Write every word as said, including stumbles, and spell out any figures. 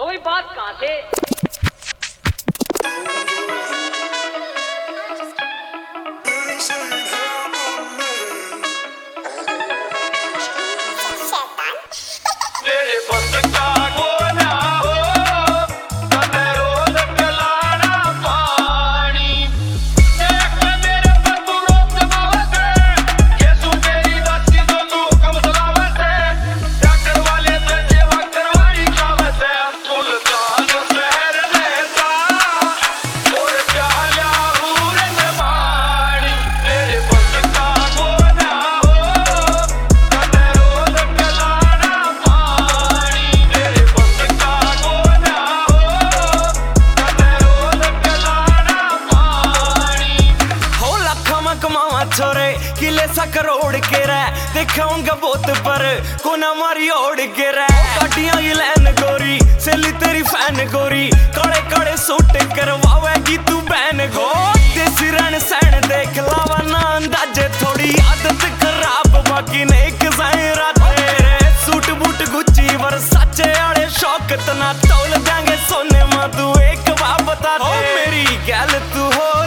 तो वही बात कहाँ से छोरे किले सा करोड़ के रह दिखाऊंगा बहुत पर कोना मारी ओढ़ के रह गाड़ियां की लैन गोरी सेली तेरी फैन गोरी काले काले सूट करवावेगी तू बहन गो देसी रहन सहन देख लावा ना अंदाजे थोड़ी आदत खराब बाकी ने एक ज़ाहिरा तेरे सूट बूट गुच्ची वर्साचे आले शौक तना तौल देंगे सोने मा तू एक बात बता दे मेरी गल तू हो